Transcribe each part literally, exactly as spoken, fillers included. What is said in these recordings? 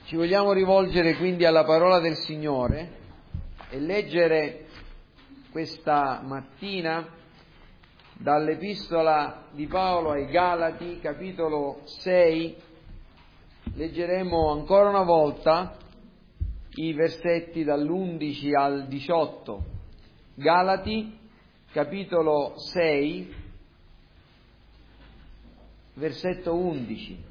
Ci vogliamo rivolgere quindi alla parola del Signore e leggere questa mattina dall'Epistola di Paolo ai Galati, capitolo sei. Leggeremo ancora una volta i versetti dall'undici al diciotto. Galati, capitolo sei, versetto undici.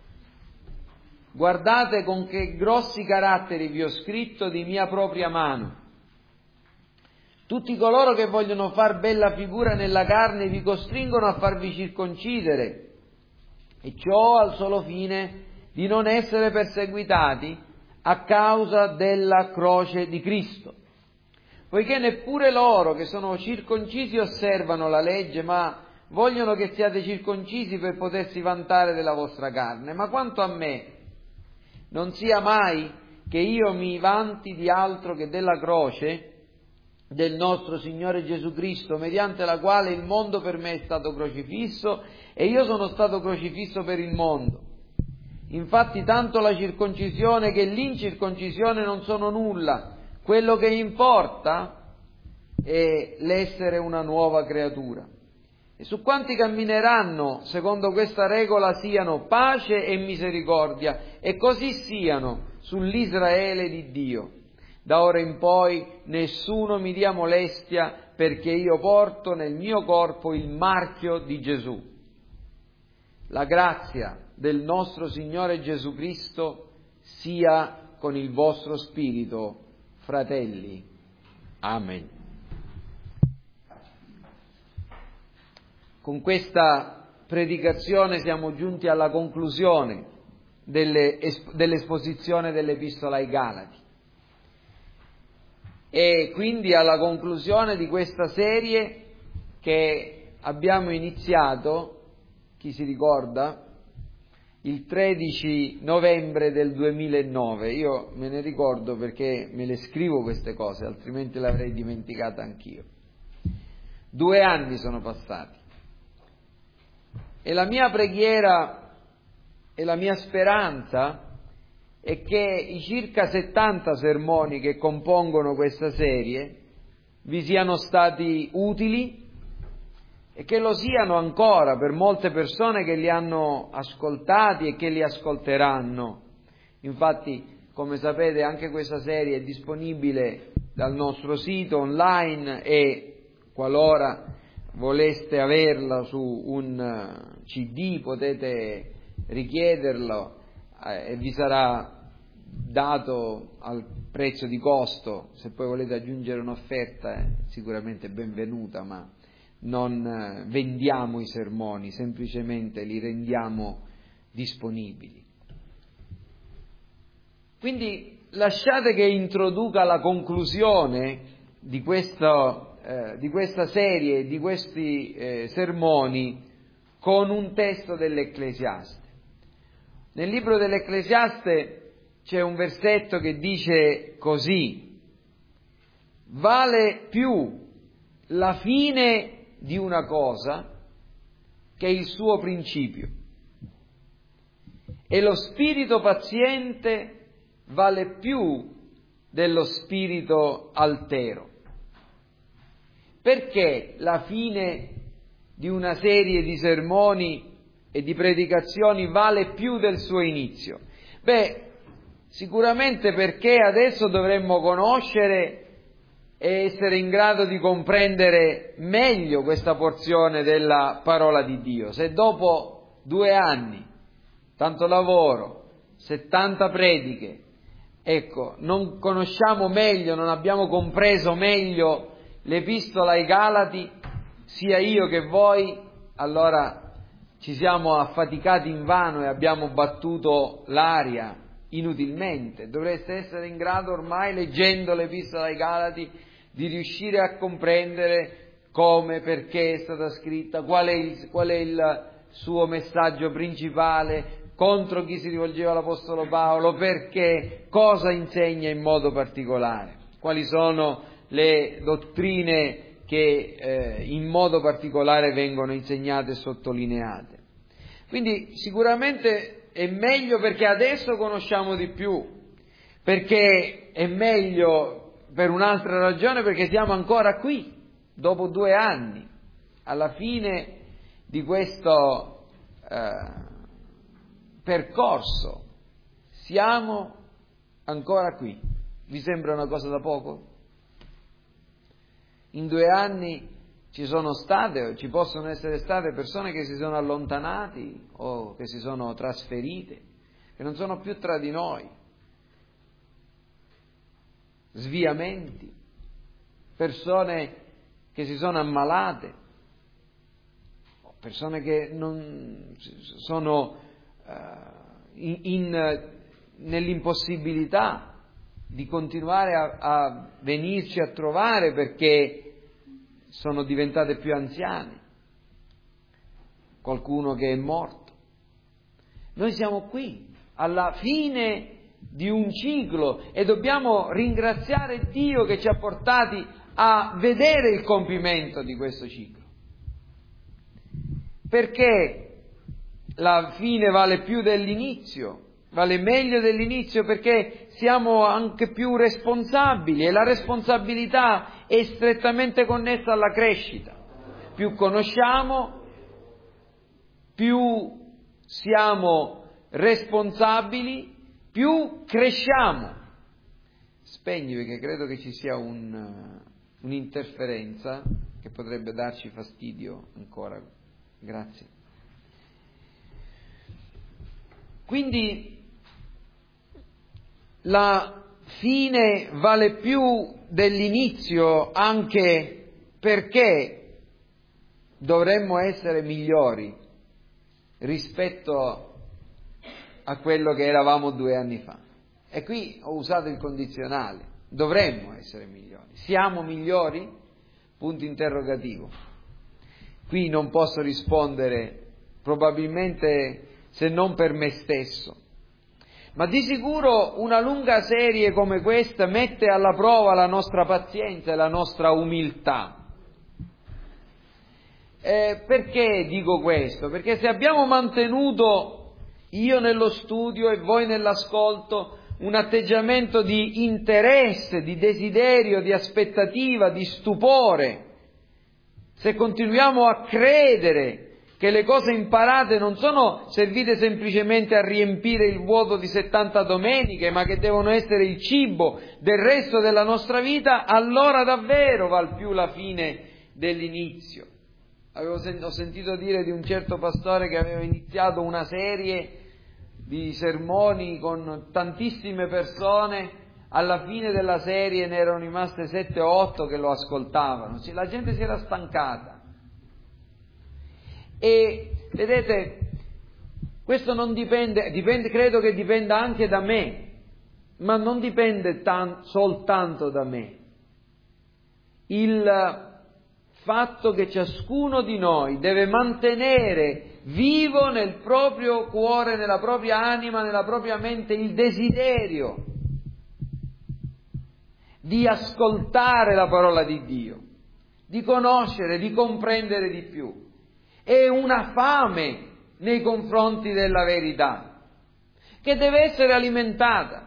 Guardate con che grossi caratteri vi ho scritto di mia propria mano. Tutti coloro che vogliono far bella figura nella carne vi costringono a farvi circoncidere, e ciò al solo fine di non essere perseguitati a causa della croce di Cristo. Poiché neppure loro che sono circoncisi osservano la legge, ma vogliono che siate circoncisi per potersi vantare della vostra carne. Ma quanto a me, non sia mai che io mi vanti di altro che della croce del nostro Signore Gesù Cristo, mediante la quale il mondo per me è stato crocifisso e io sono stato crocifisso per il mondo. Infatti tanto la circoncisione che l'incirconcisione non sono nulla, quello che importa è l'essere una nuova creatura. E su quanti cammineranno secondo questa regola siano pace e misericordia, e così siano sull'Israele di Dio. Da ora in poi nessuno mi dia molestia, perché io porto nel mio corpo il marchio di Gesù. La grazia del nostro Signore Gesù Cristo sia con il vostro spirito, fratelli. Amen. Con questa predicazione siamo giunti alla conclusione delle, dell'esposizione dell'Epistola ai Galati e quindi alla conclusione di questa serie che abbiamo iniziato, chi si ricorda, il tredici novembre del duemilanove. Io me ne ricordo perché me le scrivo queste cose, altrimenti l'avrei dimenticata anch'io. Due anni sono passati. E la mia preghiera e la mia speranza è che i circa settanta sermoni che compongono questa serie vi siano stati utili e che lo siano ancora per molte persone che li hanno ascoltati e che li ascolteranno. Infatti, come sapete, anche questa serie è disponibile dal nostro sito online e qualora voleste averla su un C D potete richiederlo eh, e vi sarà dato al prezzo di costo. Se poi volete aggiungere un'offerta è sicuramente benvenuta, ma non eh, vendiamo i sermoni, semplicemente li rendiamo disponibili. Quindi lasciate che introduca la conclusione di questo Eh, di questa serie, di questi eh, sermoni, con un testo dell'Ecclesiaste. Nel libro dell'Ecclesiaste c'è un versetto che dice così: vale più la fine di una cosa che il suo principio, e lo spirito paziente vale più dello spirito altero. Perché la fine di una serie di sermoni e di predicazioni vale più del suo inizio? Beh, sicuramente perché adesso dovremmo conoscere e essere in grado di comprendere meglio questa porzione della parola di Dio. Se dopo due anni, tanto lavoro, settanta prediche, ecco, non conosciamo meglio, non abbiamo compreso meglio l'Epistola ai Galati, sia io che voi, allora ci siamo affaticati invano e abbiamo battuto l'aria inutilmente. Dovreste essere in grado ormai, leggendo l'Epistola ai Galati, di riuscire a comprendere come, perché è stata scritta, qual è il, qual è il suo messaggio principale, contro chi si rivolgeva l'Apostolo Paolo, perché, cosa insegna in modo particolare, quali sono le dottrine che eh, in modo particolare vengono insegnate e sottolineate. Quindi sicuramente è meglio perché adesso conosciamo di più, perché è meglio per un'altra ragione, perché siamo ancora qui, dopo due anni, alla fine di questo eh, percorso, siamo ancora qui. Vi sembra una cosa da poco? In due anni ci sono state, ci possono essere state persone che si sono allontanati o che si sono trasferite, che non sono più tra di noi, sviamenti, persone che si sono ammalate, persone che non sono uh, in, in, nell'impossibilità di continuare a, a venirci a trovare perché sono diventate più anziane, qualcuno che è morto. Noi siamo qui, alla fine di un ciclo, e dobbiamo ringraziare Dio che ci ha portati a vedere il compimento di questo ciclo. Perché la fine vale più dell'inizio, vale meglio dell'inizio, perché siamo anche più responsabili e la responsabilità è strettamente connessa alla crescita. Più conosciamo, più siamo responsabili, più cresciamo. Spegni, perché credo che ci sia un, un'interferenza che potrebbe darci fastidio ancora. Grazie. Quindi la fine vale più dell'inizio, anche perché dovremmo essere migliori rispetto a quello che eravamo due anni fa. E qui ho usato il condizionale, dovremmo essere migliori. Siamo migliori? Punto interrogativo. Qui non posso rispondere, probabilmente, se non per me stesso. Ma di sicuro una lunga serie come questa mette alla prova la nostra pazienza e la nostra umiltà. Eh, perché dico questo? Perché se abbiamo mantenuto, io nello studio e voi nell'ascolto, un atteggiamento di interesse, di desiderio, di aspettativa, di stupore, se continuiamo a credere che le cose imparate non sono servite semplicemente a riempire il vuoto di settanta domeniche, ma che devono essere il cibo del resto della nostra vita, allora davvero val più la fine dell'inizio. Avevo sen- ho sentito dire di un certo pastore che aveva iniziato una serie di sermoni con tantissime persone, alla fine della serie ne erano rimaste sette o otto che lo ascoltavano, la gente si era stancata. E vedete, questo non dipende, dipende, credo che dipenda anche da me, ma non dipende tan- soltanto da me. Il fatto che ciascuno di noi deve mantenere vivo nel proprio cuore, nella propria anima, nella propria mente il desiderio di ascoltare la parola di Dio, di conoscere, di comprendere di più. È una fame nei confronti della verità che deve essere alimentata.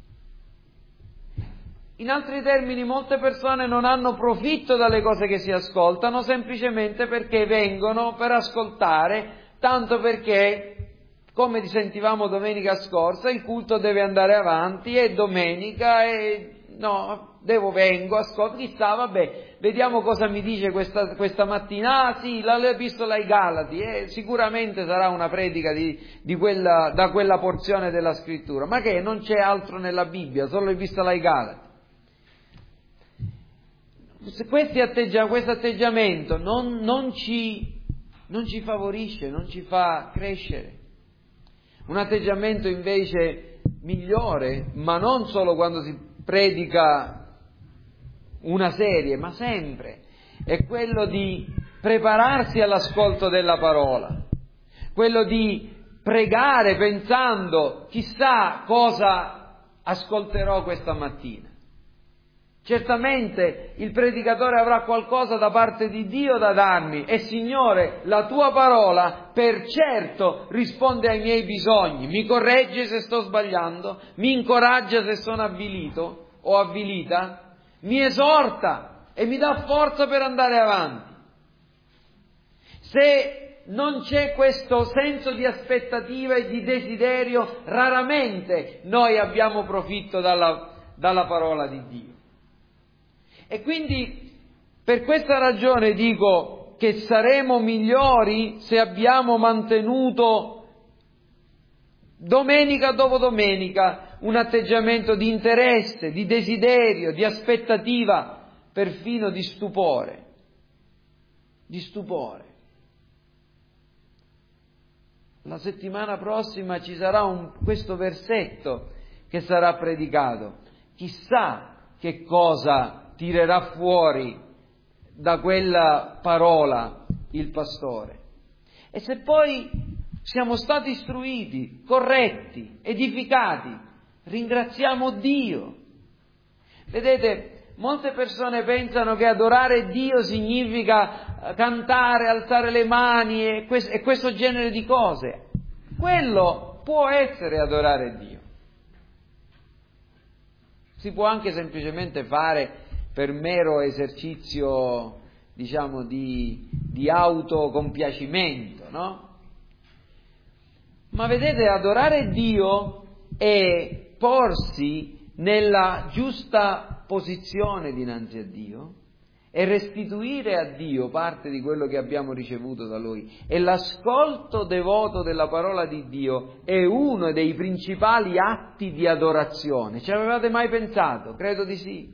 In altri termini, molte persone non hanno profitto dalle cose che si ascoltano semplicemente perché vengono per ascoltare, tanto perché, come sentivamo domenica scorsa, il culto deve andare avanti, è domenica e no, devo vengo, ascolto, chissà, vabbè, vediamo cosa mi dice questa, questa mattina. Ah sì, l'epistola ai Galati, eh, sicuramente sarà una predica di, di quella, da quella porzione della scrittura, ma che non c'è altro nella Bibbia, solo l'epistola ai Galati. Questi atteggia, questo atteggiamento non, non, ci, non ci favorisce, non ci fa crescere. Un atteggiamento invece migliore, ma non solo quando si predica una serie, ma sempre, è quello di prepararsi all'ascolto della parola, quello di pregare pensando chissà cosa ascolterò questa mattina. Certamente il predicatore avrà qualcosa da parte di Dio da darmi e Signore, la tua parola per certo risponde ai miei bisogni, mi corregge se sto sbagliando, mi incoraggia se sono avvilito o avvilita, mi esorta e mi dà forza per andare avanti. Se non c'è questo senso di aspettativa e di desiderio, raramente noi abbiamo profitto dalla, dalla parola di Dio. E quindi per questa ragione dico che saremo migliori se abbiamo mantenuto domenica dopo domenica un atteggiamento di interesse, di desiderio, di aspettativa, perfino di stupore, di stupore. La settimana prossima ci sarà un, questo versetto che sarà predicato. Chissà che cosa tirerà fuori da quella parola il pastore. E se poi siamo stati istruiti, corretti, edificati, ringraziamo Dio. Vedete, molte persone pensano che adorare Dio significa cantare, alzare le mani e questo, e questo genere di cose. Quello può essere adorare Dio. Si può anche semplicemente fare per mero esercizio, diciamo, di, di autocompiacimento, no? Ma vedete, adorare Dio è porsi nella giusta posizione dinanzi a Dio e restituire a Dio parte di quello che abbiamo ricevuto da Lui. E l'ascolto devoto della parola di Dio è uno dei principali atti di adorazione. Ci avevate mai pensato? Credo di sì.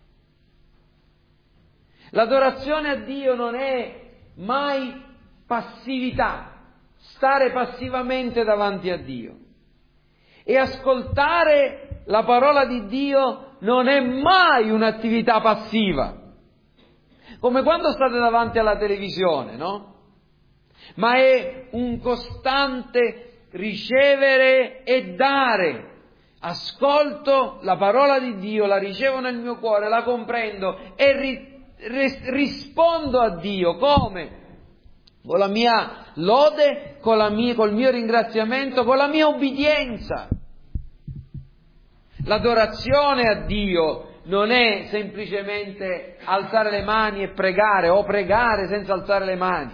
L'adorazione a Dio non è mai passività, stare passivamente davanti a Dio. E ascoltare la parola di Dio non è mai un'attività passiva, come quando state davanti alla televisione, no? Ma è un costante ricevere e dare. Ascolto la parola di Dio, la ricevo nel mio cuore, la comprendo e ri- rispondo a Dio come? Con la mia lode, con la mia, col mio ringraziamento, con la mia obbedienza. L'adorazione a Dio non è semplicemente alzare le mani e pregare o pregare senza alzare le mani.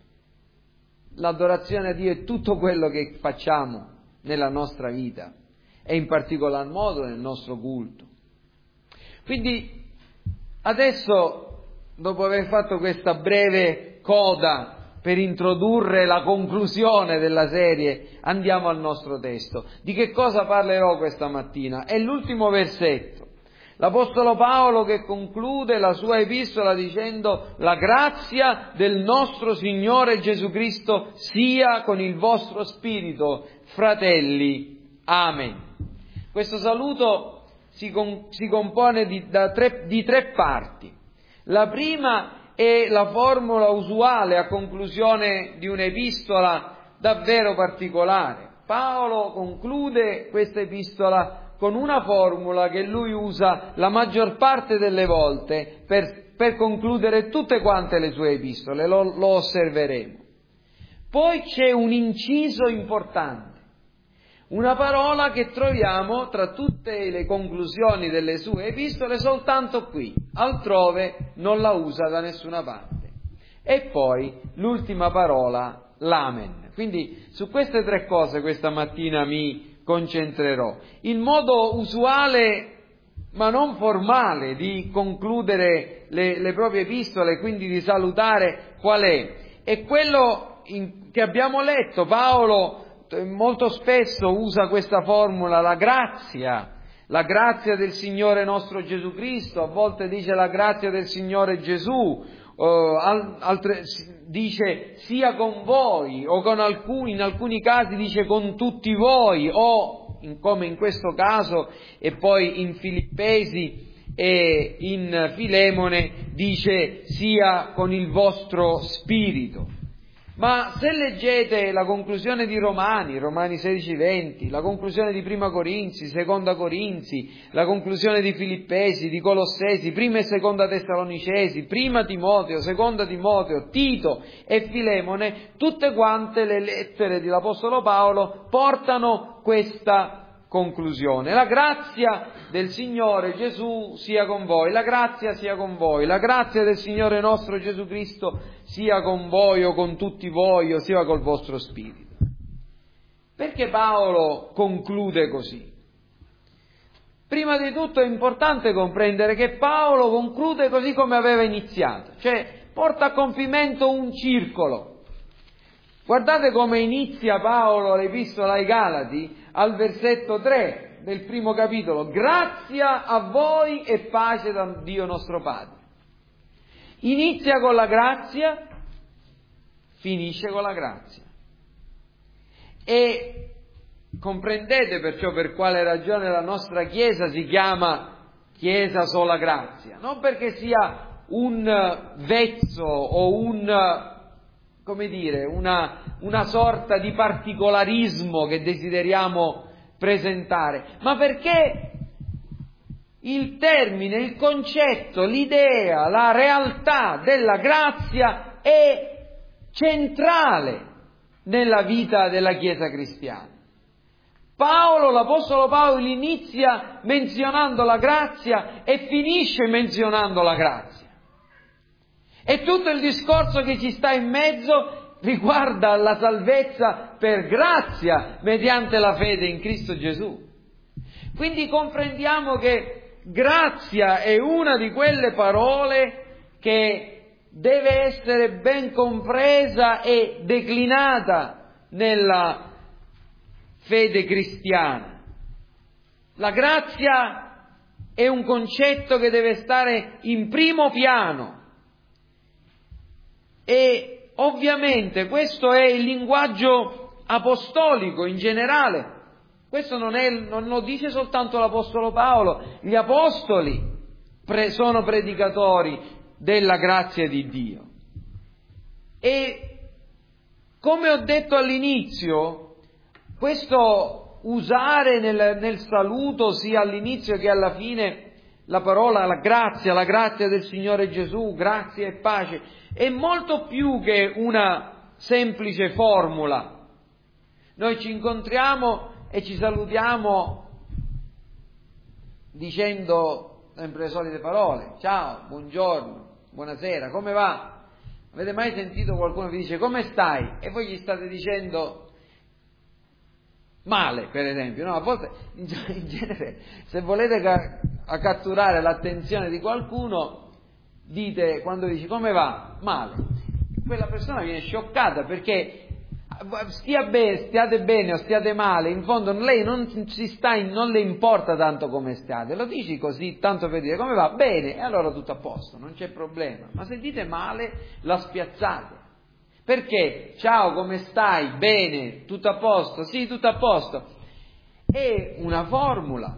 L'adorazione a Dio è tutto quello che facciamo nella nostra vita e in particolar modo nel nostro culto. Quindi adesso, dopo aver fatto questa breve coda per introdurre la conclusione della serie, andiamo al nostro testo. Di che cosa parlerò questa mattina? È l'ultimo versetto. L'Apostolo Paolo che conclude la sua epistola dicendo: la grazia del nostro Signore Gesù Cristo sia con il vostro spirito, fratelli. Amen. Questo saluto si, con, si compone di, da tre, di tre parti. La prima è la formula usuale a conclusione di un'epistola davvero particolare. Paolo conclude questa epistola con una formula che lui usa la maggior parte delle volte per, per concludere tutte quante le sue epistole, lo, lo osserveremo. Poi c'è un inciso importante, una parola che troviamo tra tutte le conclusioni delle sue epistole soltanto qui, altrove non la usa da nessuna parte. E poi l'ultima parola, l'amen. Quindi su queste tre cose questa mattina mi concentrerò. Il modo usuale ma non formale di concludere le, le proprie epistole, quindi di salutare, qual è? È quello in, che abbiamo letto. Paolo molto spesso usa questa formula, la grazia, la grazia del Signore nostro Gesù Cristo, a volte dice la grazia del Signore Gesù, uh, altre, dice sia con voi, o con alcuni, in alcuni casi dice con tutti voi, o in, come in questo caso, e poi in Filippesi e in Filemone dice sia con il vostro spirito. Ma se leggete la conclusione di Romani, Romani sedici venti, la conclusione di Prima Corinzi, Seconda Corinzi, la conclusione di Filippesi, di Colossesi, Prima e Seconda Tessalonicesi, Prima Timoteo, Seconda Timoteo, Tito e Filemone, tutte quante le lettere dell'Apostolo Paolo portano questa conclusione. La grazia del Signore Gesù sia con voi, la grazia sia con voi, la grazia del Signore nostro Gesù Cristo sia con voi o con tutti voi o sia col vostro spirito. Perché Paolo conclude così? Prima di tutto è importante comprendere che Paolo conclude così come aveva iniziato, cioè porta a compimento un circolo. Guardate come inizia Paolo l'epistola ai Galati al versetto tre del primo capitolo: grazia a voi e pace da Dio nostro Padre. Inizia con la grazia, finisce con la grazia. E comprendete perciò per quale ragione la nostra Chiesa si chiama Chiesa sola grazia, non perché sia un vezzo o un, come dire, una, una sorta di particolarismo che desideriamo presentare, ma perché il termine, il concetto, l'idea, la realtà della grazia è centrale nella vita della Chiesa cristiana. Paolo, l'Apostolo Paolo, inizia menzionando la grazia e finisce menzionando la grazia. E tutto il discorso che ci sta in mezzo riguarda la salvezza per grazia mediante la fede in Cristo Gesù. Quindi comprendiamo che grazia è una di quelle parole che deve essere ben compresa e declinata nella fede cristiana. La grazia è un concetto che deve stare in primo piano. E ovviamente questo è il linguaggio apostolico in generale. Questo non, è, non lo dice soltanto l'Apostolo Paolo, gli Apostoli pre, sono predicatori della grazia di Dio. E come ho detto all'inizio, questo usare nel, nel saluto sia all'inizio che alla fine la parola la grazia, la grazia del Signore Gesù, grazia e pace, è molto più che una semplice formula. Noi ci incontriamo e ci salutiamo dicendo sempre le solite parole: ciao, buongiorno, buonasera, come va? Avete mai sentito qualcuno che vi dice come stai? E voi gli state dicendo male, per esempio, no? A volte, in genere, se volete ca- a catturare l'attenzione di qualcuno, dite, quando dici come va? Male. Quella persona viene scioccata perché stia bene, stiate bene o stiate male, in fondo lei non si sta in, non le importa tanto come stiate, lo dici così tanto per dire come va? Bene, e allora tutto a posto, non c'è problema. Ma se dite male, la spiazzate. Perché? Ciao, come stai? Bene, tutto a posto? Sì, tutto a posto. È una formula.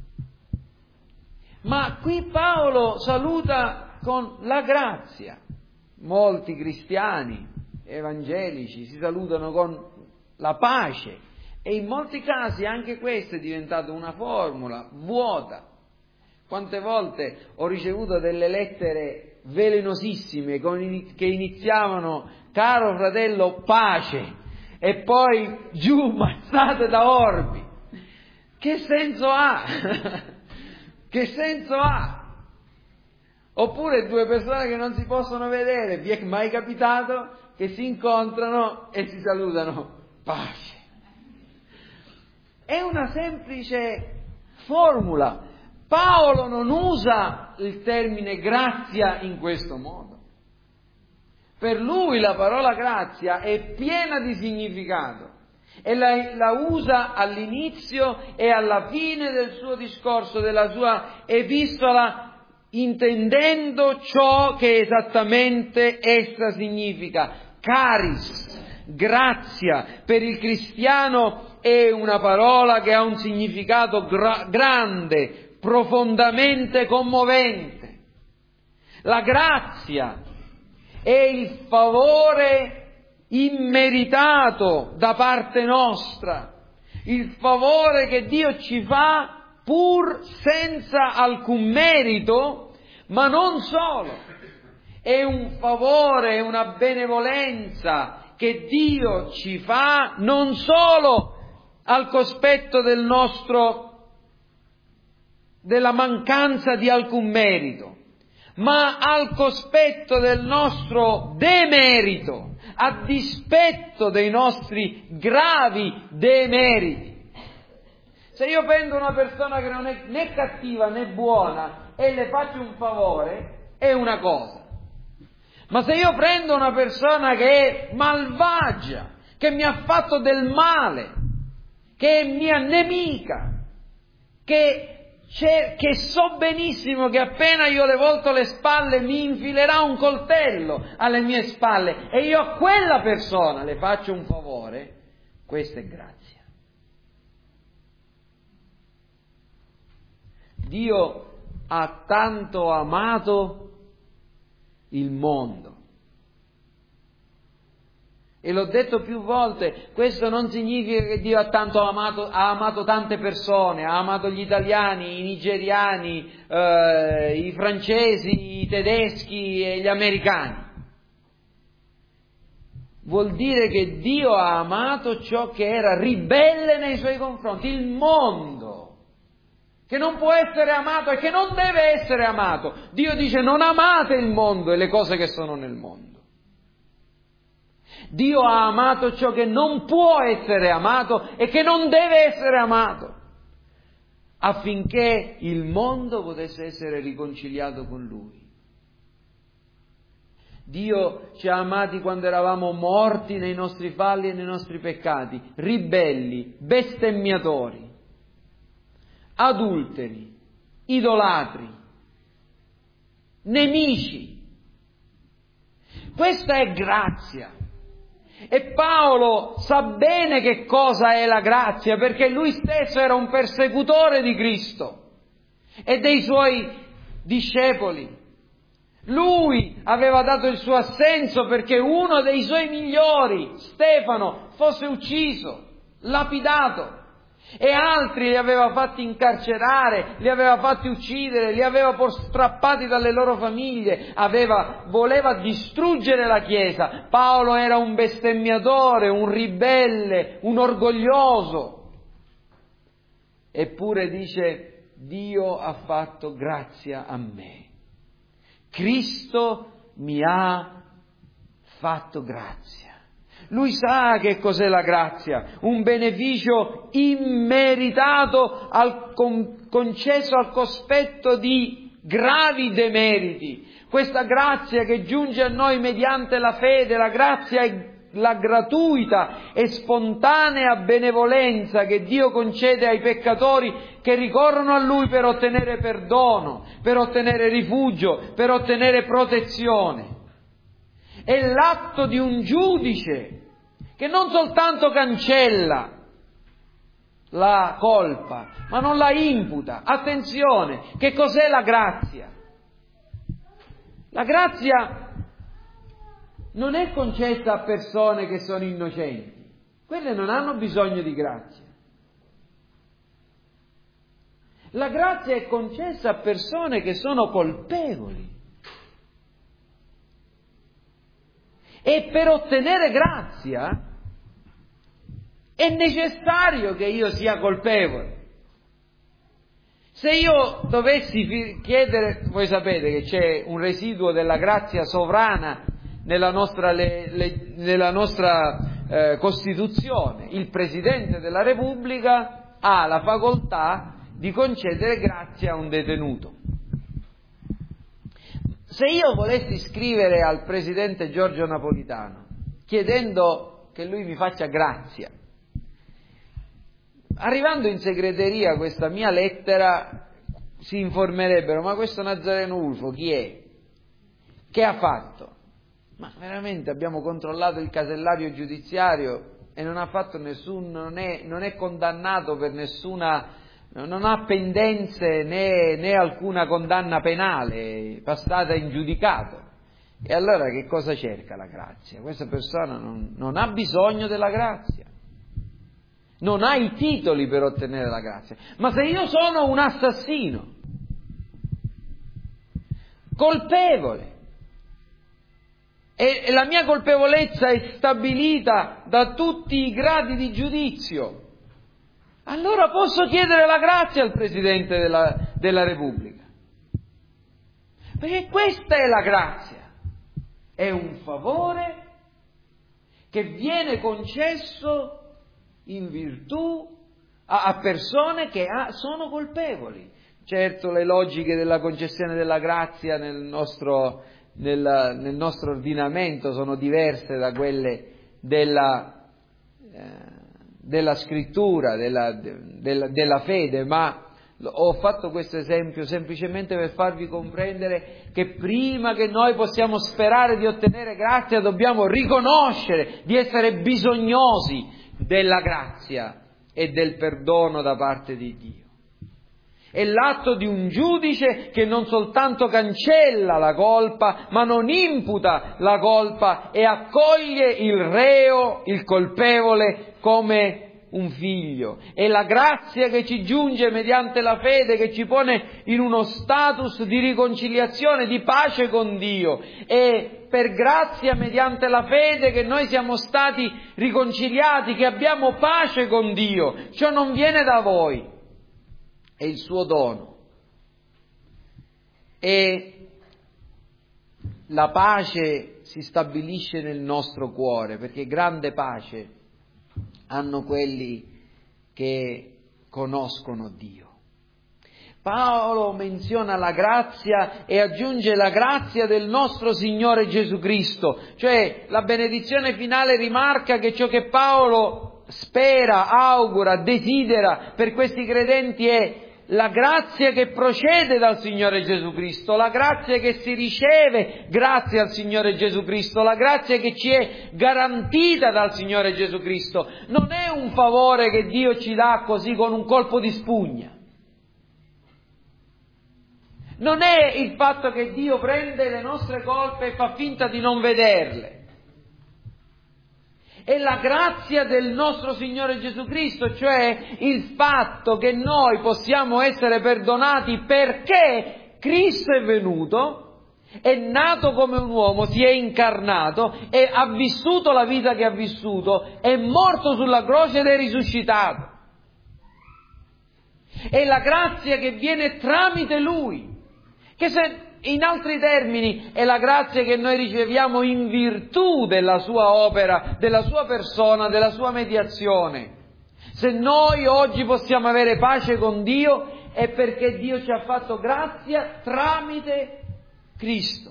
Ma qui Paolo saluta con la grazia. Molti cristiani evangelici si salutano con la pace e in molti casi anche questa è diventata una formula vuota. Quante volte ho ricevuto delle lettere velenosissime che iniziavano caro fratello pace e poi giù mazzate da orbi. Che senso ha? Che senso ha? Oppure due persone che non si possono vedere, vi è mai capitato che si incontrano e si salutano pace? È una semplice formula. Paolo non usa il termine grazia in questo modo. Per lui la parola grazia è piena di significato e la, la usa all'inizio e alla fine del suo discorso, della sua epistola, intendendo ciò che esattamente essa significa. Charis, grazia, per il cristiano è una parola che ha un significato gra- grande, profondamente commovente. La grazia è il favore immeritato da parte nostra, il favore che Dio ci fa pur senza alcun merito, ma non solo, è un favore, è una benevolenza che Dio ci fa non solo al cospetto del nostro, della mancanza di alcun merito, ma al cospetto del nostro demerito, a dispetto dei nostri gravi demeriti. Se io prendo una persona che non è né cattiva né buona e le faccio un favore, è una cosa. Ma se io prendo una persona che è malvagia, che mi ha fatto del male, che è mia nemica, che C'è, che so benissimo che appena io le volto le spalle mi infilerà un coltello alle mie spalle e io a quella persona le faccio un favore, questa è grazia. Dio ha tanto amato il mondo. E l'ho detto più volte, questo non significa che Dio ha tanto amato, ha amato tante persone, ha amato gli italiani, i nigeriani, eh, i francesi, i tedeschi e gli americani. Vuol dire che Dio ha amato ciò che era ribelle nei suoi confronti, il mondo, che non può essere amato e che non deve essere amato. Dio dice: non amate il mondo e le cose che sono nel mondo. Dio ha amato ciò che non può essere amato e che non deve essere amato, affinché il mondo potesse essere riconciliato con Lui. Dio ci ha amati quando eravamo morti nei nostri falli e nei nostri peccati, ribelli, bestemmiatori, adulteri, idolatri, nemici. Questa è grazia. E Paolo sa bene che cosa è la grazia, perché lui stesso era un persecutore di Cristo e dei suoi discepoli. Lui aveva dato il suo assenso perché uno dei suoi migliori, Stefano, fosse ucciso, lapidato, e altri li aveva fatti incarcerare, li aveva fatti uccidere, li aveva strappati dalle loro famiglie, aveva, voleva distruggere la Chiesa. Paolo era un bestemmiatore, un ribelle, un orgoglioso. Eppure dice: Dio ha fatto grazia a me. Cristo mi ha fatto grazia. Lui sa che cos'è la grazia, un beneficio immeritato al, con, concesso al cospetto di gravi demeriti. Questa grazia che giunge a noi mediante la fede, la grazia è la gratuita e spontanea benevolenza che Dio concede ai peccatori che ricorrono a Lui per ottenere perdono, per ottenere rifugio, per ottenere protezione. È l'atto di un giudice che non soltanto cancella la colpa, ma non la imputa. Attenzione, che cos'è la grazia? La grazia non è concessa a persone che sono innocenti, quelle non hanno bisogno di grazia. La grazia è concessa a persone che sono colpevoli. E per ottenere grazia è necessario che io sia colpevole. Se io dovessi chiedere, voi sapete che c'è un residuo della grazia sovrana nella nostra, le, le, nella nostra eh, Costituzione. Il Presidente della Repubblica ha la facoltà di concedere grazia a un detenuto. Se io volessi scrivere al Presidente Giorgio Napolitano chiedendo che lui mi faccia grazia, arrivando in segreteria questa mia lettera si informerebbero: ma questo Nazareno Ulfo chi è? Che ha fatto? Ma veramente abbiamo controllato il casellario giudiziario e non ha fatto nessun, non è, non è condannato per nessuna, non ha pendenze né, né alcuna condanna penale passata in giudicato. E allora che cosa cerca la grazia? Questa persona non, non ha bisogno della grazia, non ha i titoli per ottenere la grazia. Ma se io sono un assassino, colpevole, e la mia colpevolezza è stabilita da tutti i gradi di giudizio, allora posso chiedere la grazia al Presidente della, della Repubblica. Perché questa è la grazia. È un favore che viene concesso in virtù a, a persone che ha, sono colpevoli. Certo, le logiche della concessione della grazia nel nostro, nel, nel nostro ordinamento sono diverse da quelle della, eh, della scrittura, della, della, della fede, ma ho fatto questo esempio semplicemente per farvi comprendere che prima che noi possiamo sperare di ottenere grazia dobbiamo riconoscere di essere bisognosi della grazia e del perdono da parte di Dio. È l'atto di un giudice che non soltanto cancella la colpa, ma non imputa la colpa e accoglie il reo, il colpevole, come un figlio. È la grazia che ci giunge mediante la fede, che ci pone in uno status di riconciliazione, di pace con Dio. È per grazia, mediante la fede, che noi siamo stati riconciliati, che abbiamo pace con Dio. Ciò non viene da voi, è il suo dono. E la pace si stabilisce nel nostro cuore, perché grande pace hanno quelli che conoscono Dio. Paolo menziona la grazia e aggiunge la grazia del nostro Signore Gesù Cristo, cioè la benedizione finale rimarca che ciò che Paolo spera, augura, desidera per questi credenti è la grazia che procede dal Signore Gesù Cristo, la grazia che si riceve grazie al Signore Gesù Cristo, la grazia che ci è garantita dal Signore Gesù Cristo. Non è un favore che Dio ci dà così con un colpo di spugna. Non è il fatto che Dio prende le nostre colpe e fa finta di non vederle. È la grazia del nostro Signore Gesù Cristo, cioè il fatto che noi possiamo essere perdonati perché Cristo è venuto, è nato come un uomo, si è incarnato, e ha vissuto la vita che ha vissuto, è morto sulla croce ed è risuscitato. È la grazia che viene tramite Lui, che se... In altri termini, è la grazia che noi riceviamo in virtù della sua opera, della sua persona, della sua mediazione. Se noi oggi possiamo avere pace con Dio è perché Dio ci ha fatto grazia tramite Cristo.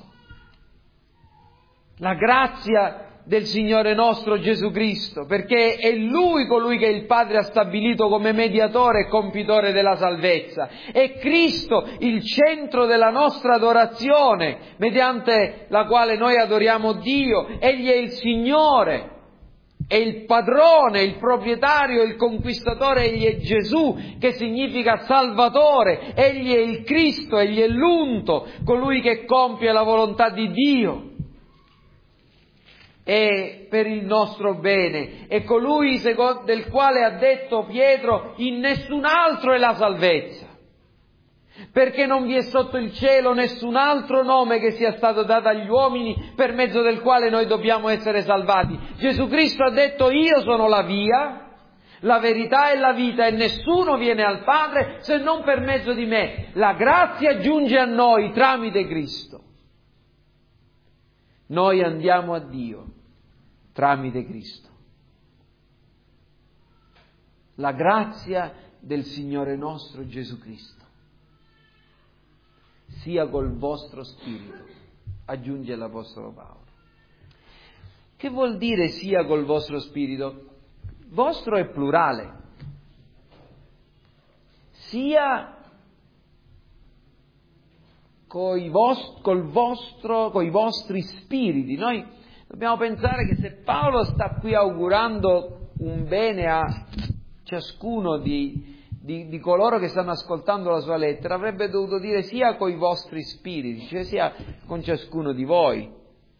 La grazia del Signore nostro Gesù Cristo, perché è Lui colui che il Padre ha stabilito come mediatore e compitore della salvezza. È Cristo il centro della nostra adorazione, mediante la quale noi adoriamo Dio. Egli è il Signore, è il padrone, il proprietario, il conquistatore. Egli è Gesù, che significa Salvatore. Egli è il Cristo, Egli è l'unto, colui che compie la volontà di Dio. È per il nostro bene, è colui del quale ha detto Pietro: in nessun altro è la salvezza, perché non vi è sotto il cielo nessun altro nome che sia stato dato agli uomini per mezzo del quale noi dobbiamo essere salvati. Gesù Cristo ha detto: io sono la via, la verità e la vita, e nessuno viene al Padre se non per mezzo di me. La grazia giunge a noi tramite Cristo. Noi andiamo a Dio tramite Cristo. La grazia del Signore nostro Gesù Cristo sia col vostro spirito, aggiunge l'Apostolo Paolo. Che vuol dire sia col vostro spirito? Vostro è plurale. Sia coi vost- col vostro, coi vostri spiriti. Noi dobbiamo pensare che se Paolo sta qui augurando un bene a ciascuno di, di, di coloro che stanno ascoltando la sua lettera, avrebbe dovuto dire sia coi vostri spiriti, cioè sia con ciascuno di voi.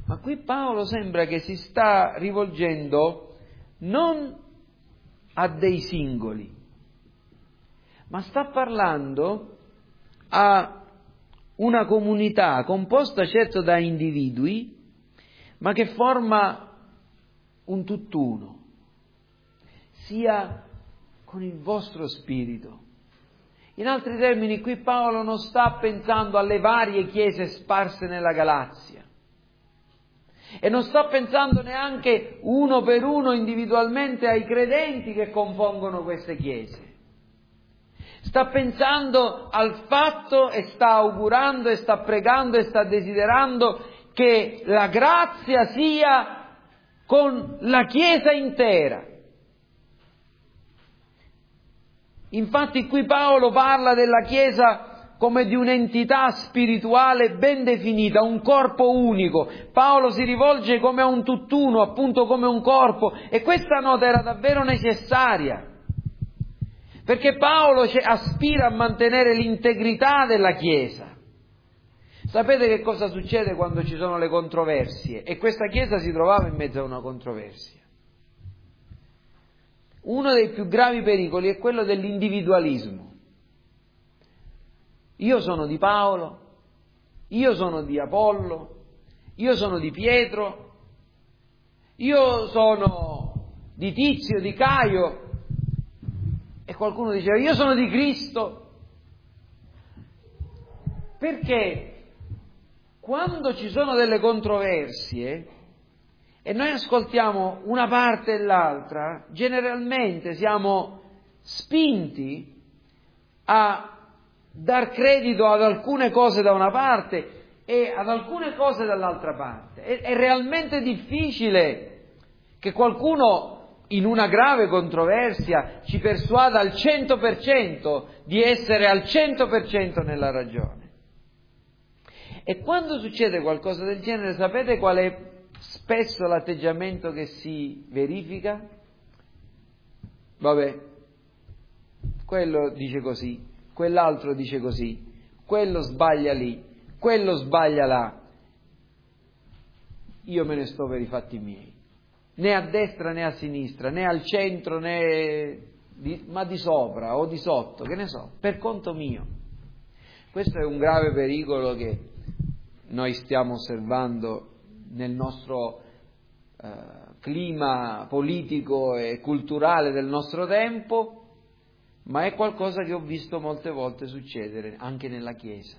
Ma qui Paolo sembra che si sta rivolgendo non a dei singoli, ma sta parlando a una comunità composta certo da individui, ma che forma un tutt'uno, sia con il vostro spirito. In altri termini, qui Paolo non sta pensando alle varie chiese sparse nella Galazia e non sta pensando neanche uno per uno individualmente ai credenti che compongono queste chiese. Sta pensando al fatto e sta augurando e sta pregando e sta desiderando che la grazia sia con la Chiesa intera. Infatti qui Paolo parla della Chiesa come di un'entità spirituale ben definita, un corpo unico. Paolo si rivolge come a un tutt'uno, appunto come un corpo, e questa nota era davvero necessaria, perché Paolo aspira a mantenere l'integrità della Chiesa. Sapete che cosa succede quando ci sono le controversie? E questa Chiesa si trovava in mezzo a una controversia. Uno dei più gravi pericoli è quello dell'individualismo. Io sono di Paolo, io sono di Apollo, io sono di Pietro, io sono di Tizio, di Caio, e qualcuno diceva io sono di Cristo. Perché quando ci sono delle controversie e noi ascoltiamo una parte e l'altra, generalmente siamo spinti a dar credito ad alcune cose da una parte e ad alcune cose dall'altra parte. È, è realmente difficile che qualcuno in una grave controversia ci persuada al cento per cento di essere al cento per cento nella ragione. E quando succede qualcosa del genere, sapete qual è spesso l'atteggiamento che si verifica? Vabbè, quello dice così, quell'altro dice così, quello sbaglia lì, quello sbaglia là. Io me ne sto per i fatti miei, né a destra né a sinistra, né al centro né di, ma di sopra o di sotto, che ne so, per conto mio. Questo è un grave pericolo che noi stiamo osservando nel nostro eh, clima politico e culturale del nostro tempo, ma è qualcosa che ho visto molte volte succedere anche nella Chiesa.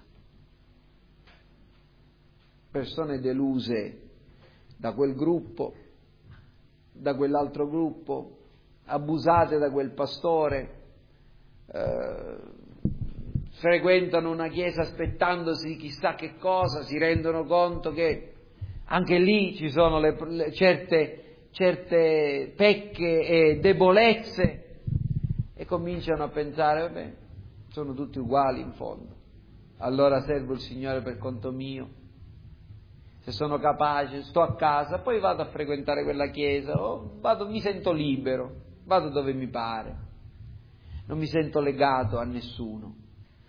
Persone deluse da quel gruppo, da quell'altro gruppo, abusate da quel pastore, eh, frequentano una chiesa aspettandosi chissà che cosa, si rendono conto che anche lì ci sono le, le, certe, certe pecche e debolezze e cominciano a pensare, vabbè, sono tutti uguali in fondo, allora servo il Signore per conto mio, se sono capace sto a casa, poi vado a frequentare quella chiesa, o vado, mi sento libero, vado dove mi pare, non mi sento legato a nessuno.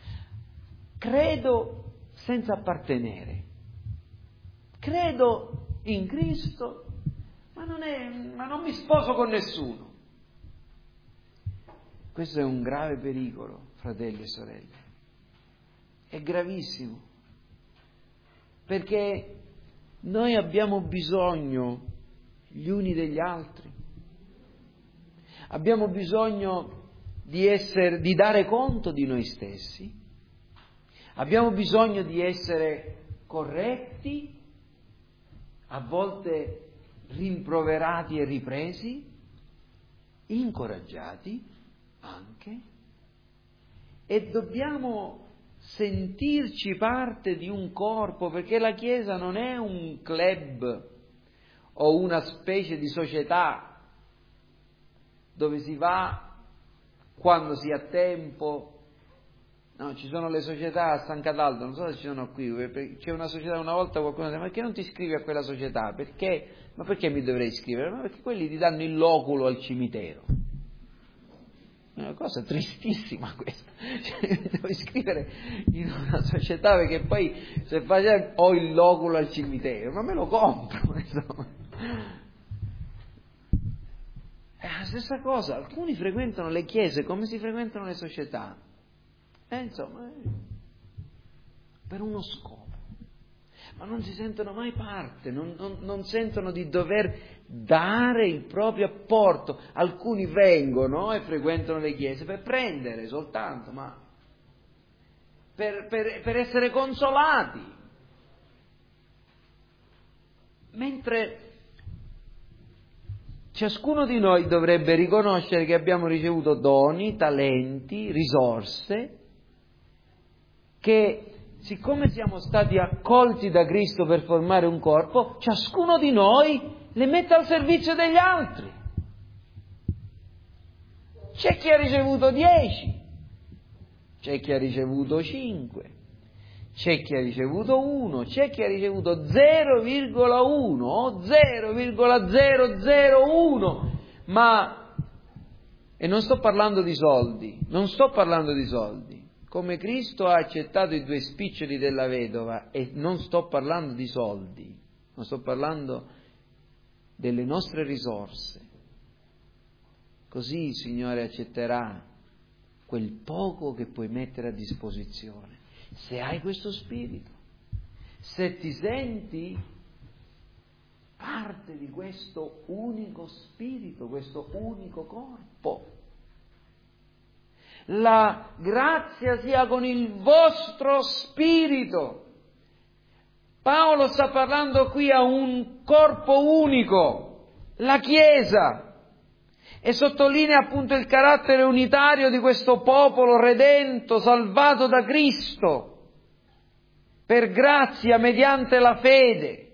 Credo senza appartenere, credo in Cristo, ma non, è, ma non mi sposo con nessuno. Questo è un grave pericolo, fratelli e sorelle, è gravissimo, perché noi abbiamo bisogno gli uni degli altri, abbiamo bisogno di essere, di dare conto di noi stessi. Abbiamo bisogno di essere corretti, a volte rimproverati e ripresi, incoraggiati anche, e dobbiamo sentirci parte di un corpo, perché la Chiesa non è un club o una specie di società dove si va quando si ha tempo. No, ci sono le società a San Cataldo, non so se ci sono qui, c'è una società, una volta qualcuno dice, ma perché non ti iscrivi a quella società? Perché? Ma perché mi dovrei iscrivere? Ma perché quelli ti danno il loculo al cimitero. È una cosa tristissima questa. Cioè, devo iscrivere in una società perché poi se faccio ho il loculo al cimitero, ma me lo compro, insomma. È la stessa cosa, alcuni frequentano le chiese come si frequentano le società. Eh, insomma, eh, per uno scopo. Ma non si sentono mai parte, non, non, non sentono di dover dare il proprio apporto. Alcuni vengono e frequentano le chiese per prendere soltanto, ma per, per, per essere consolati. Mentre ciascuno di noi dovrebbe riconoscere che abbiamo ricevuto doni, talenti, risorse, che siccome siamo stati accolti da Cristo per formare un corpo, ciascuno di noi le mette al servizio degli altri. C'è chi ha ricevuto dieci, c'è chi ha ricevuto cinque, c'è chi ha ricevuto uno, c'è chi ha ricevuto zero virgola uno o zero virgola zero zero uno, ma, e non sto parlando di soldi, non sto parlando di soldi. Come Cristo ha accettato i due spiccioli della vedova, e non sto parlando di soldi, non sto parlando delle nostre risorse, così il Signore accetterà quel poco che puoi mettere a disposizione, se hai questo spirito, se ti senti parte di questo unico spirito, questo unico corpo. La grazia sia con il vostro spirito. Paolo sta parlando qui a un corpo unico, la Chiesa, e sottolinea appunto il carattere unitario di questo popolo redento, salvato da Cristo, per grazia mediante la fede.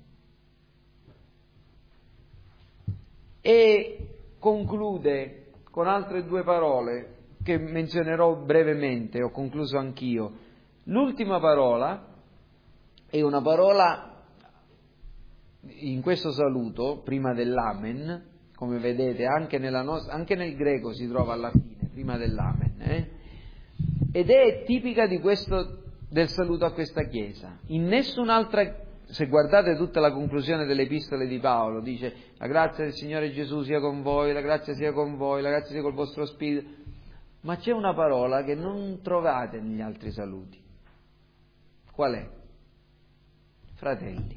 E conclude con altre due parole che menzionerò brevemente, ho concluso anch'io. L'ultima parola è una parola in questo saluto, prima dell'Amen, come vedete anche, nella nostra, anche nel greco si trova alla fine, prima dell'Amen, eh? Ed è tipica di questo, del saluto a questa Chiesa. In nessun'altra, se guardate tutta la conclusione delle epistole di Paolo, dice la grazia del Signore Gesù sia con voi, la grazia sia con voi, la grazia sia col vostro spirito. Ma c'è una parola che non trovate negli altri saluti. Qual è? Fratelli.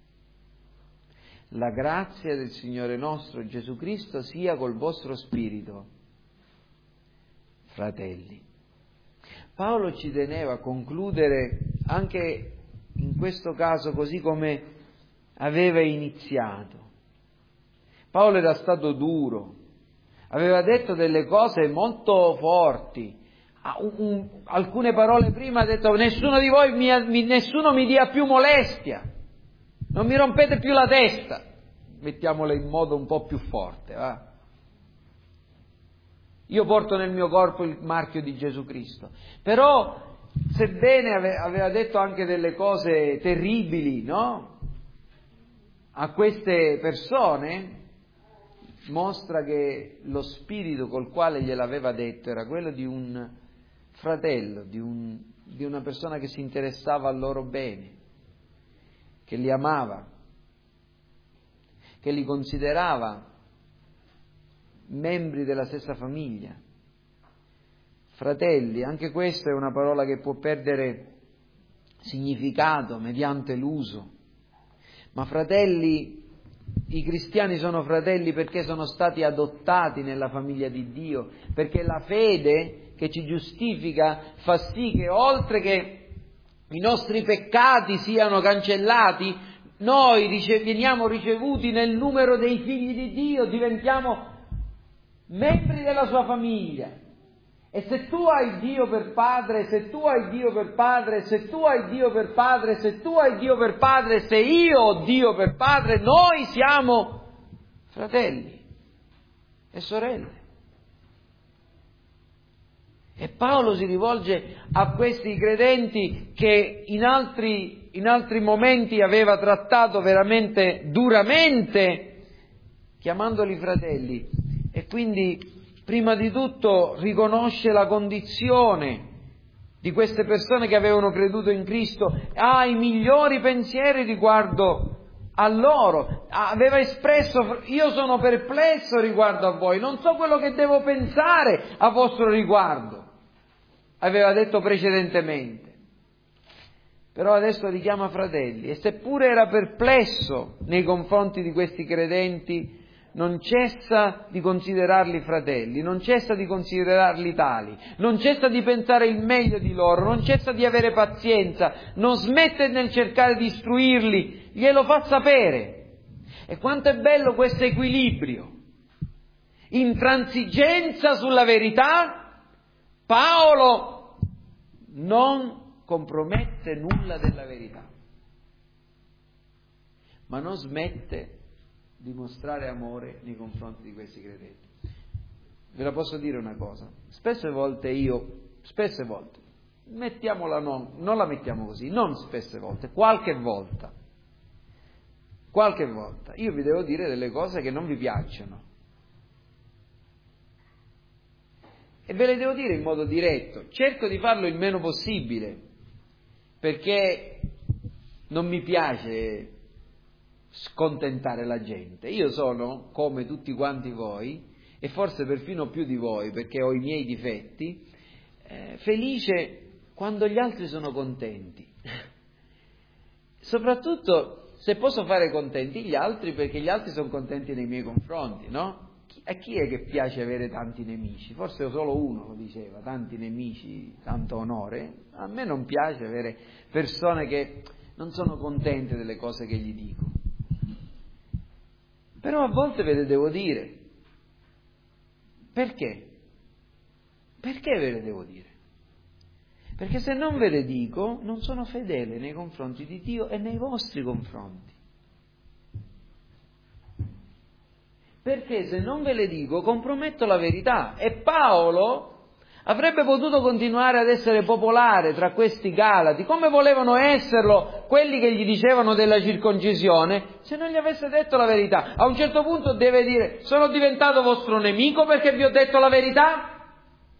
La grazia del Signore nostro Gesù Cristo sia col vostro spirito. Fratelli. Paolo ci teneva a concludere anche in questo caso così come aveva iniziato. Paolo era stato duro. Aveva detto delle cose molto forti. Un, un, alcune parole prima ha detto nessuno di voi mi, mi, nessuno mi dia più molestia, non mi rompete più la testa, mettiamola in modo un po' più forte, va? Io porto nel mio corpo il marchio di Gesù Cristo. Però sebbene ave, aveva detto anche delle cose terribili, no? A queste persone, mostra che lo spirito col quale gliel'aveva detto era quello di un fratello, di, un, di una persona che si interessava al loro bene, che li amava, che li considerava membri della stessa famiglia. Fratelli, anche questa è una parola che può perdere significato mediante l'uso, ma fratelli, i cristiani sono fratelli perché sono stati adottati nella famiglia di Dio, perché la fede che ci giustifica fa sì che oltre che i nostri peccati siano cancellati, noi rice- veniamo ricevuti nel numero dei figli di Dio, diventiamo membri della sua famiglia. E se tu hai Dio per padre, se tu hai Dio per padre, se tu hai Dio per padre, se tu hai Dio per padre, se io ho Dio per padre, noi siamo fratelli e sorelle. E Paolo si rivolge a questi credenti che in altri, in altri momenti aveva trattato veramente duramente, chiamandoli fratelli. E quindi prima di tutto riconosce la condizione di queste persone che avevano creduto in Cristo, ha i migliori pensieri riguardo a loro, aveva espresso: io sono perplesso riguardo a voi, non so quello che devo pensare a vostro riguardo, aveva detto precedentemente. Però adesso li chiama fratelli, e seppure era perplesso nei confronti di questi credenti, non cessa di considerarli fratelli, non cessa di considerarli tali, non cessa di pensare il meglio di loro, non cessa di avere pazienza, non smette nel cercare di istruirli, glielo fa sapere. E quanto è bello questo equilibrio, intransigenza sulla verità. Paolo non compromette nulla della verità, ma non smette di mostrare amore nei confronti di questi credenti. Ve la posso dire una cosa: spesse volte io, spesse volte, mettiamola non, non la mettiamo così, non spesse volte, qualche volta, qualche volta, io vi devo dire delle cose che non vi piacciono. E ve le devo dire in modo diretto, cerco di farlo il meno possibile, perché non mi piace scontentare la gente. Io sono, come tutti quanti voi, e forse perfino più di voi, perché ho i miei difetti, eh, felice quando gli altri sono contenti. Soprattutto se posso fare contenti gli altri, perché gli altri sono contenti nei miei confronti, no? A chi è che piace avere tanti nemici? Forse solo uno lo diceva: tanti nemici, tanto onore. A me non piace avere persone che non sono contente delle cose che gli dico. Però a volte ve le devo dire. Perché? Perché ve le devo dire? Perché se non ve le dico, non sono fedele nei confronti di Dio e nei vostri confronti. Perché se non ve le dico, comprometto la verità. E Paolo avrebbe potuto continuare ad essere popolare tra questi Galati, come volevano esserlo quelli che gli dicevano della circoncisione, se non gli avesse detto la verità. A un certo punto deve dire: sono diventato vostro nemico perché vi ho detto la verità?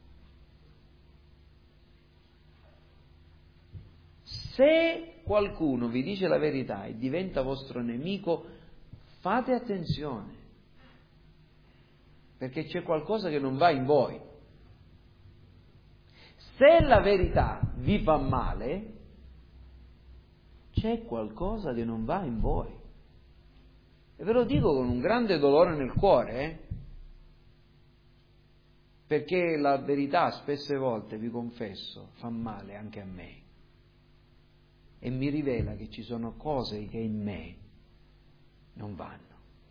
Se qualcuno vi dice la verità e diventa vostro nemico, fate attenzione, perché c'è qualcosa che non va in voi. Se la verità vi fa male, c'è qualcosa che non va in voi. E ve lo dico con un grande dolore nel cuore, eh? Perché la verità spesse volte, vi confesso, fa male anche a me. E mi rivela che ci sono cose che in me non vanno.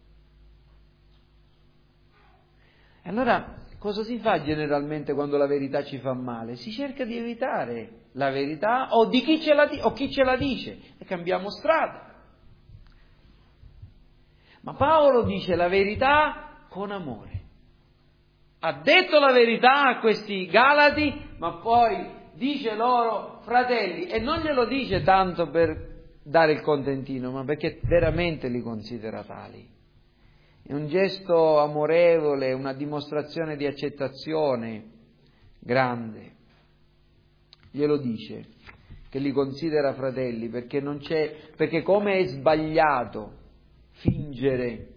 E allora cosa si fa generalmente quando la verità ci fa male? Si cerca di evitare la verità o di chi ce la, o chi ce la dice e cambiamo strada. Ma Paolo dice la verità con amore. Ha detto la verità a questi Galati, ma poi dice loro: fratelli, e non glielo dice tanto per dare il contentino, ma perché veramente li considera tali. È un gesto amorevole, una dimostrazione di accettazione grande. Glielo dice che li considera fratelli, perché non c'è, perché come è sbagliato fingere,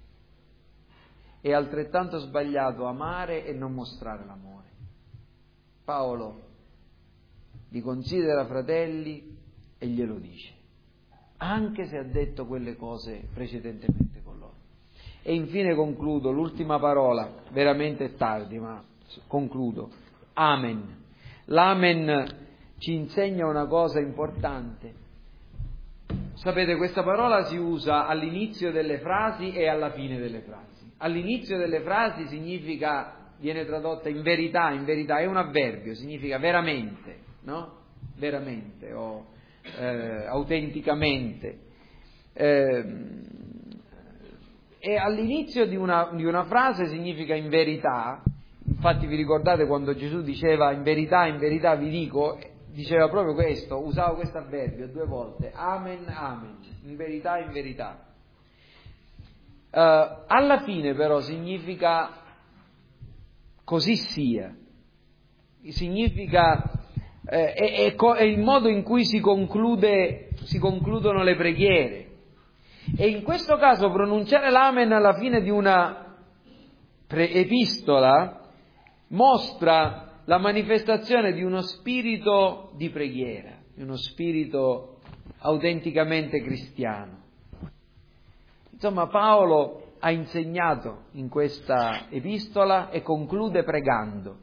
è altrettanto sbagliato amare e non mostrare l'amore. Paolo li considera fratelli e glielo dice, anche se ha detto quelle cose precedentemente con loro. E infine concludo, l'ultima parola, veramente è tardi, ma concludo. Amen. L'amen ci insegna una cosa importante. Sapete, questa parola si usa all'inizio delle frasi e alla fine delle frasi. All'inizio delle frasi significa, viene tradotta in verità, in verità è un avverbio, significa veramente, no? Veramente o eh, autenticamente. Eh, e all'inizio di una, di una frase significa in verità. Infatti vi ricordate quando Gesù diceva in verità, in verità vi dico, diceva proprio questo, usava questo avverbio due volte, amen, amen, in verità, in verità. Uh, alla fine però significa così sia. Significa, eh, è, è, è il modo in cui si conclude, si concludono le preghiere. E in questo caso pronunciare l'amen alla fine di una pre- epistola mostra la manifestazione di uno spirito di preghiera, di uno spirito autenticamente cristiano. Insomma, Paolo ha insegnato in questa epistola e conclude pregando.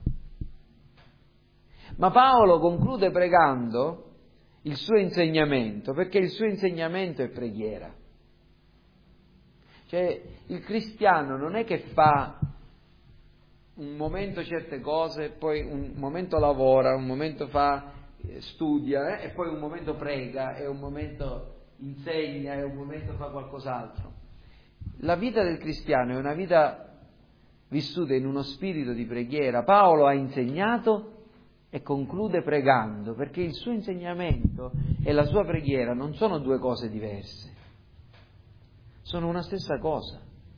Ma Paolo conclude pregando il suo insegnamento, perché il suo insegnamento è preghiera. Cioè, il cristiano non è che fa un momento certe cose, poi un momento lavora, un momento fa, studia, eh, e poi un momento prega, e un momento insegna, e un momento fa qualcos'altro. La vita del cristiano è una vita vissuta in uno spirito di preghiera. Paolo ha insegnato e conclude pregando, perché il suo insegnamento e la sua preghiera non sono due cose diverse, sono una stessa cosa.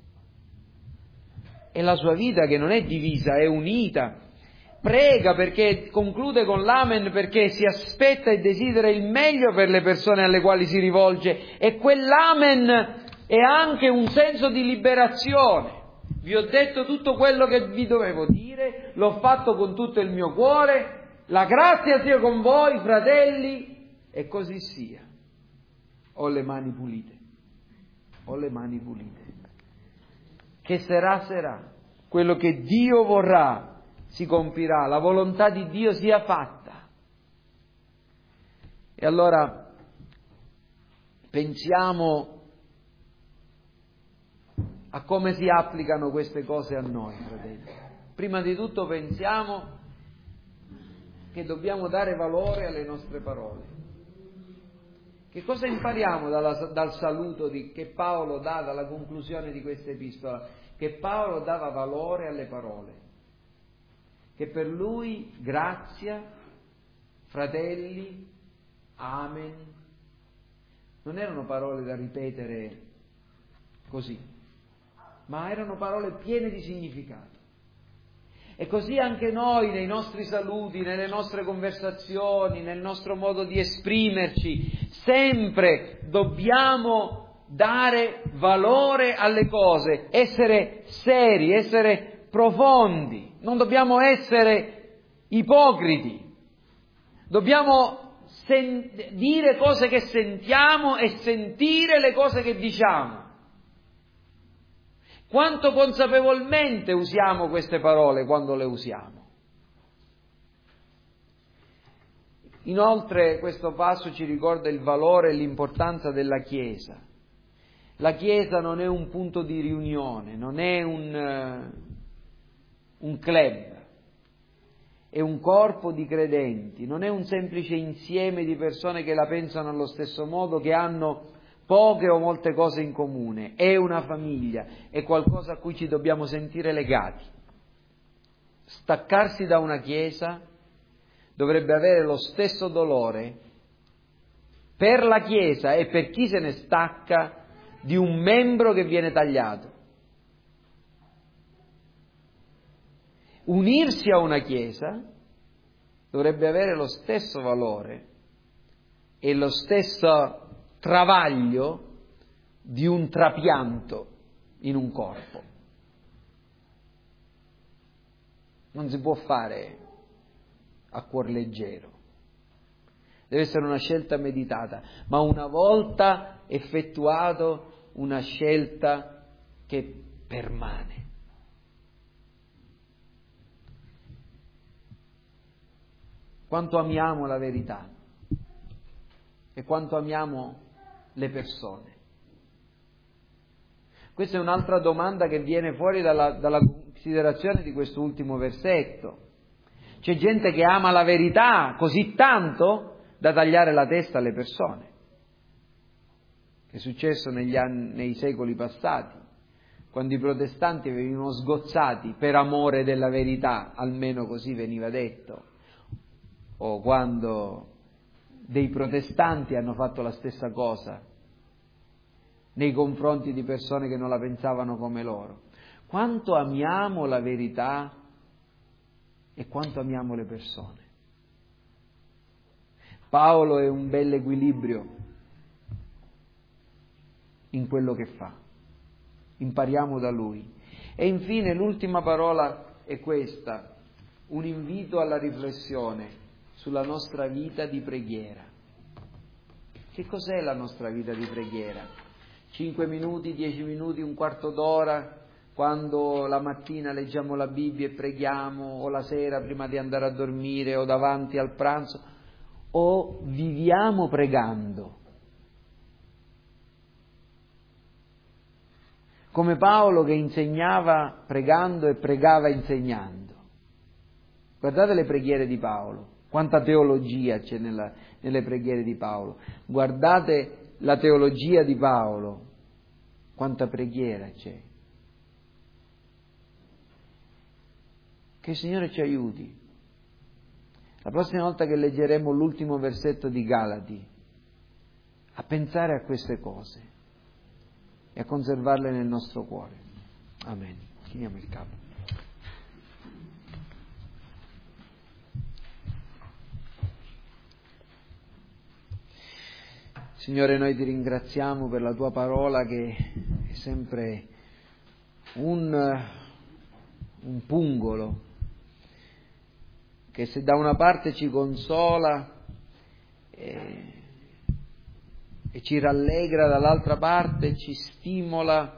È la sua vita che non è divisa, è unita. Prega perché conclude con l'amen, perché si aspetta e desidera il meglio per le persone alle quali si rivolge, e quell'amen è anche un senso di liberazione. Vi ho detto tutto quello che vi dovevo dire, l'ho fatto con tutto il mio cuore, la grazia sia con voi, fratelli, e così sia. Ho le mani pulite, ho le mani pulite. Che sarà, sarà. Quello che Dio vorrà si compirà, la volontà di Dio sia fatta. E allora pensiamo a come si applicano queste cose a noi, fratelli. Prima di tutto pensiamo che dobbiamo dare valore alle nostre parole. Che cosa impariamo dalla, dal saluto di, che Paolo dà dalla conclusione di questa epistola? Che Paolo dava valore alle parole. Che per lui grazia, fratelli, amen, non erano parole da ripetere così, ma erano parole piene di significato. E così anche noi nei nostri saluti, nelle nostre conversazioni, nel nostro modo di esprimerci, sempre dobbiamo dare valore alle cose, essere seri, essere profondi, non dobbiamo essere ipocriti, dobbiamo sen- dire cose che sentiamo e sentire le cose che diciamo. Quanto consapevolmente usiamo queste parole quando le usiamo. Inoltre questo passo ci ricorda il valore e l'importanza della Chiesa. La Chiesa non è un punto di riunione, non è un, uh, un club, è un corpo di credenti, non è un semplice insieme di persone che la pensano allo stesso modo, che hanno poche o molte cose in comune, è una famiglia, è qualcosa a cui ci dobbiamo sentire legati. Staccarsi da una Chiesa dovrebbe avere lo stesso dolore per la Chiesa e per chi se ne stacca di un membro che viene tagliato. Unirsi a una Chiesa dovrebbe avere lo stesso valore e lo stesso travaglio di un trapianto in un corpo. Non si può fare a cuor leggero. Deve essere una scelta meditata, ma una volta effettuato una scelta che permane. Quanto amiamo la verità e quanto amiamo le persone. Questa è un'altra domanda che viene fuori dalla, dalla considerazione di questo ultimo versetto. C'è gente che ama la verità così tanto da tagliare la testa alle persone. È successo negli anni, nei secoli passati, quando i protestanti venivano sgozzati per amore della verità, almeno così veniva detto, o quando dei protestanti hanno fatto la stessa cosa nei confronti di persone che non la pensavano come loro. Quanto amiamo la verità e quanto amiamo le persone. Paolo è un bel equilibrio in quello che fa. Impariamo da lui. E infine l'ultima parola è questa, un invito alla riflessione sulla nostra vita di preghiera. Che cos'è la nostra vita di preghiera? Cinque minuti, dieci minuti, un quarto d'ora, quando la mattina leggiamo la Bibbia e preghiamo, o la sera prima di andare a dormire, o davanti al pranzo, o viviamo pregando? Come Paolo che insegnava pregando e pregava insegnando. Guardate le preghiere di Paolo, quanta teologia c'è nella, nelle preghiere di Paolo. Guardate la teologia di Paolo, quanta preghiera c'è. Che il Signore ci aiuti. La prossima volta che leggeremo l'ultimo versetto di Galati, a pensare a queste cose e a conservarle nel nostro cuore. Amen. Chiniamo il capo. Signore, noi ti ringraziamo per la tua parola che è sempre un, un pungolo, che se da una parte ci consola e, e ci rallegra, dall'altra parte ci stimola,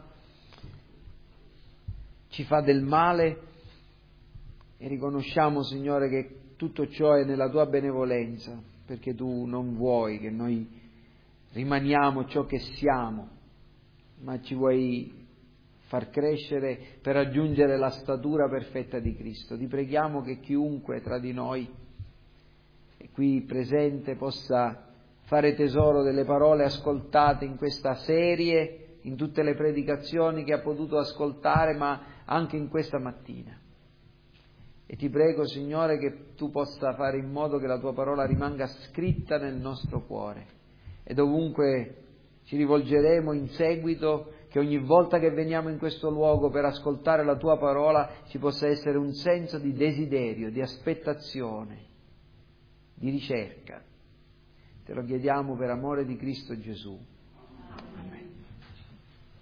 ci fa del male, e riconosciamo, Signore, che tutto ciò è nella tua benevolenza, perché tu non vuoi che noi rimaniamo ciò che siamo, ma ci vuoi far crescere per raggiungere la statura perfetta di Cristo. Ti preghiamo che chiunque tra di noi è qui presente possa fare tesoro delle parole ascoltate in questa serie, in tutte le predicazioni che ha potuto ascoltare, ma anche in questa mattina. E ti prego, Signore, che tu possa fare in modo che la tua parola rimanga scritta nel nostro cuore, e dovunque ci rivolgeremo in seguito, che ogni volta che veniamo in questo luogo per ascoltare la tua parola ci possa essere un senso di desiderio, di aspettazione, di ricerca. Te lo chiediamo per amore di Cristo Gesù.